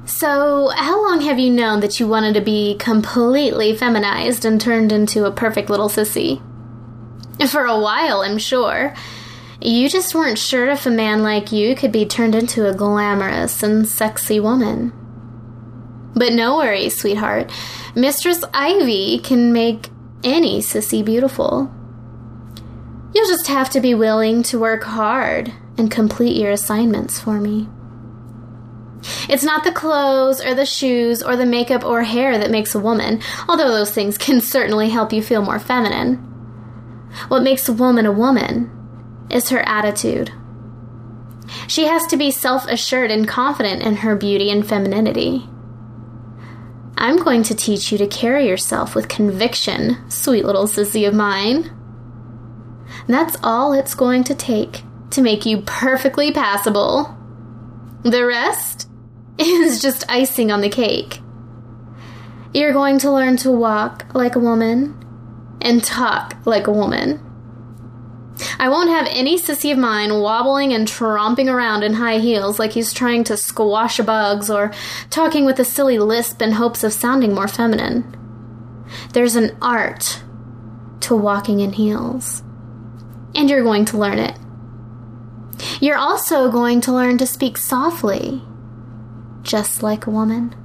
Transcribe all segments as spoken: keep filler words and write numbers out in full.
So, how long have you known that you wanted to be completely feminized and turned into a perfect little sissy? For a while, I'm sure. You just weren't sure if a man like you could be turned into a glamorous and sexy woman. But no worries, sweetheart. Mistress Ivy can make any sissy beautiful. You'll just have to be willing to work hard and complete your assignments for me. It's not the clothes or the shoes or the makeup or hair that makes a woman, although those things can certainly help you feel more feminine. What makes a woman a woman is her attitude. She has to be self-assured and confident in her beauty and femininity. I'm going to teach you to carry yourself with conviction, sweet little sissy of mine. That's all it's going to take to make you perfectly passable. The rest is just icing on the cake. You're going to learn to walk like a woman and talk like a woman. I won't have any sissy of mine wobbling and tromping around in high heels like he's trying to squash bugs or talking with a silly lisp in hopes of sounding more feminine. There's an art to walking in heels, and you're going to learn it. You're also going to learn to speak softly, just like a woman.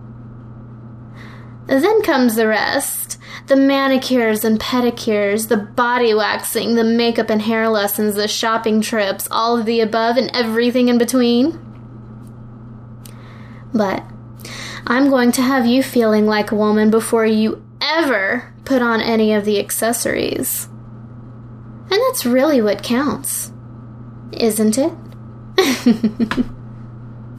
Then comes the rest. The manicures and pedicures, the body waxing, the makeup and hair lessons, the shopping trips, all of the above and everything in between. But I'm going to have you feeling like a woman before you ever put on any of the accessories. And that's really what counts, isn't it?